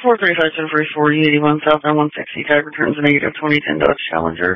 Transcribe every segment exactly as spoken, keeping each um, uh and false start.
four thirty-five, ten forty-four, E eighty-one southbound one sixty, tag returns a negative twenty ten Dodge Challenger.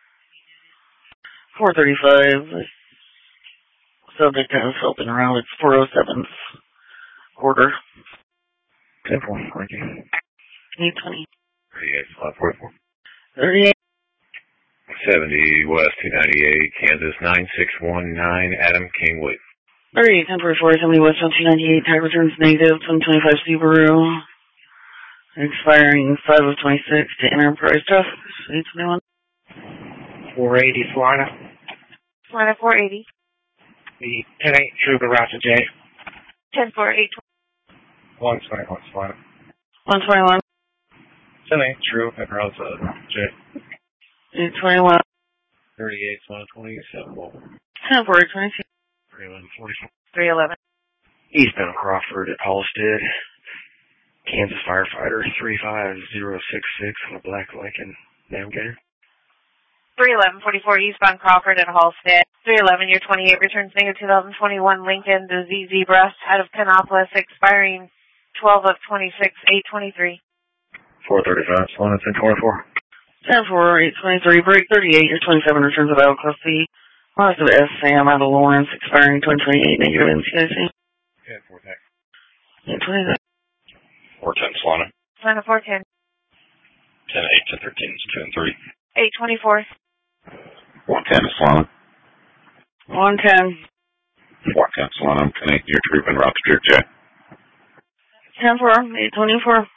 four thirty-five, subject has open around its four oh seventh quarter. ten four, thank you. eight twenty. thirty-eight, slot forty-four. thirty-eight. seventy West two ninety-eight, Kansas nine six one nine, Adam Kingwood. thirty-eight, ten forty-four, seventy West two ninety-eight, tag returns negative, twenty twenty-five Subaru. Expiring five of twenty-six to Enterprise Traffic, eight twenty-one. four eighty, Florida. Florida four eighty. The ten eight, Trooper, Roger J. ten four, eight twenty. one twenty-one, Florida. one twenty-one. ten eight, True, Roger J. eight twenty-one. thirty-eight, slot twenty-seven. ten four, eight twenty-two. three eleven, forty-four. three eleven. Eastbound Crawford at Halstead. Kansas firefighter three five zero six six on a black Lincoln Navigator. three eleven, forty-four, eastbound Crawford at Halstead. three eleven, year twenty-eight, returns negative two thousand twenty-one Lincoln to Z Zebra out of Canopolis, expiring twelve of twenty-six, eight twenty-three. four thirty-five, slot ten twenty-four. ten four, eight twenty-three, break thirty-eight, year twenty-seven, returns of Battle Class C. Loss of S. Sam out of Lawrence, expiring twenty twenty-eight, negative N C I C. ten four, tech. eight twenty-nine. four ten, Solana. Solana four ten. ten eight, ten thirteen, two and three. eight twenty-four. one ten, Solana. one ten. four ten, Solana. ten eight, near troop and route to J. ten four, eight twenty-four.